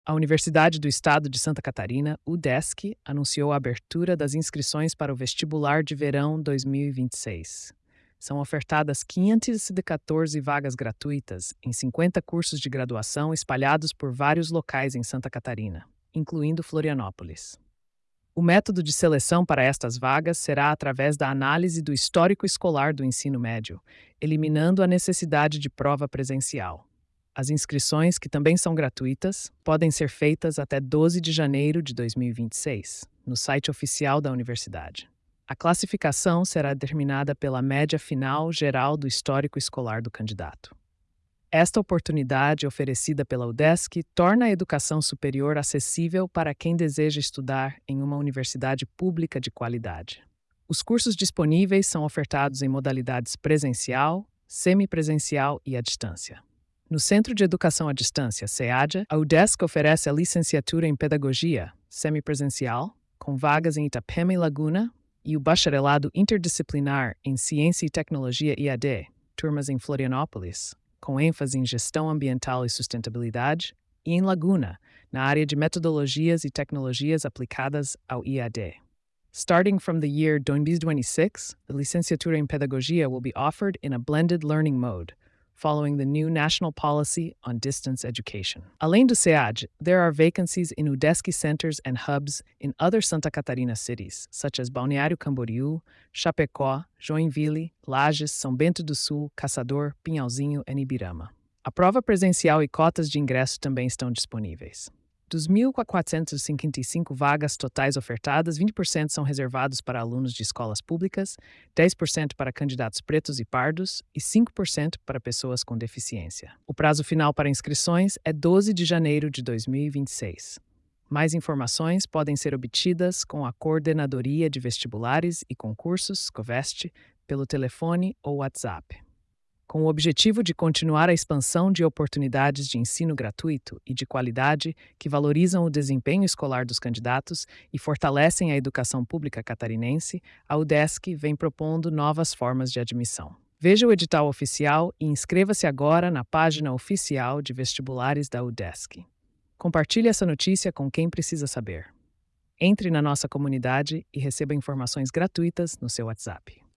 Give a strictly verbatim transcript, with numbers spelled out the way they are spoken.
A Universidade do Estado de Santa Catarina, UDESC, anunciou a abertura das inscrições para o Vestibular de Verão dois mil e vinte e seis. São ofertadas quinhentas e quatorze vagas gratuitas em cinquenta cursos de graduação espalhados por vários locais em Santa Catarina, incluindo Florianópolis. O método de seleção para estas vagas será através da análise do histórico escolar do ensino médio, eliminando a necessidade de prova presencial. As inscrições, que também são gratuitas, podem ser feitas até doze de janeiro de dois mil e vinte e seis, no site oficial da universidade. A classificação será determinada pela média final geral do histórico escolar do candidato. Esta oportunidade oferecida pela UDESC torna a educação superior acessível para quem deseja estudar em uma universidade pública de qualidade. Os cursos disponíveis são ofertados em modalidades presencial, semipresencial e à distância. No Centro de Educação à Distância, CEADA, a UDESC oferece a licenciatura em Pedagogia, semipresencial, com vagas em Itapema e Laguna, e o Bacharelado Interdisciplinar em Ciência e Tecnologia I A D, turmas em Florianópolis, com ênfase em Gestão Ambiental e Sustentabilidade, e em Laguna, na área de Metodologias e Tecnologias aplicadas ao I A D. Starting from the year dois mil e vinte e seis, the licenciatura em Pedagogia will be offered in a blended learning mode, following the new national policy on distance education. Além do SEAD, there are vacancies in UDESC centers and hubs in other Santa Catarina cities, such as Balneário Camboriú, Chapecó, Joinville, Lages, São Bento do Sul, Caçador, Pinhalzinho e Ibirama. A prova presencial e cotas de ingresso também estão disponíveis. Dos mil quatrocentas e cinquenta e cinco vagas totais ofertadas, vinte por cento são reservados para alunos de escolas públicas, dez por cento para candidatos pretos e pardos e cinco por cento para pessoas com deficiência. O prazo final para inscrições é doze de janeiro de dois mil e vinte e seis. Mais informações podem ser obtidas com a Coordenadoria de Vestibulares e Concursos, COVEST, pelo telefone ou WhatsApp. Com o objetivo de continuar a expansão de oportunidades de ensino gratuito e de qualidade que valorizam o desempenho escolar dos candidatos e fortalecem a educação pública catarinense, a UDESC vem propondo novas formas de admissão. Veja o edital oficial e inscreva-se agora na página oficial de vestibulares da UDESC. Compartilhe essa notícia com quem precisa saber. Entre na nossa comunidade e receba informações gratuitas no seu WhatsApp.